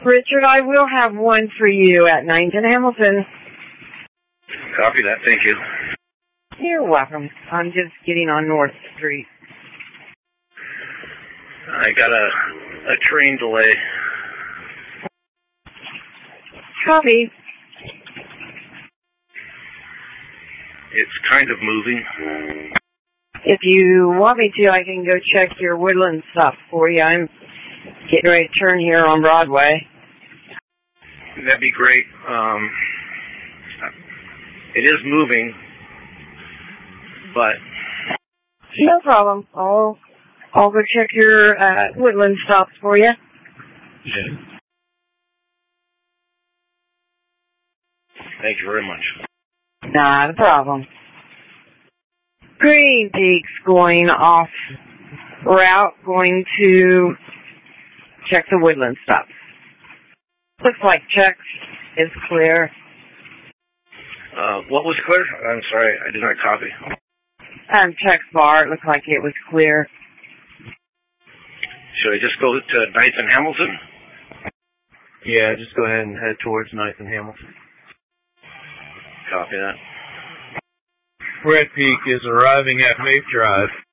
Richard, I will have one for you at 9th and Hamilton. Copy that. Thank you. You're welcome. I'm just getting on North Street. I got a train delay. Copy. It's kind of moving. If you want me to, I can go check your Woodland stuff for you. I'm getting ready to turn here on Broadway. That'd be great. It is moving, but... No problem. I'll go check your Woodland stops for you. Yeah. Thank you very much. Not a problem. Green Peak's going off route, going to check the Woodland stops. Looks like checks is clear. What was clear? I'm sorry, I did not copy. Checks bar, it looked like it was clear. Should I just go to 9th and Hamilton? Yeah, just go ahead and head towards 9th and Hamilton. Copy that. Red Peak is arriving at Mape Drive.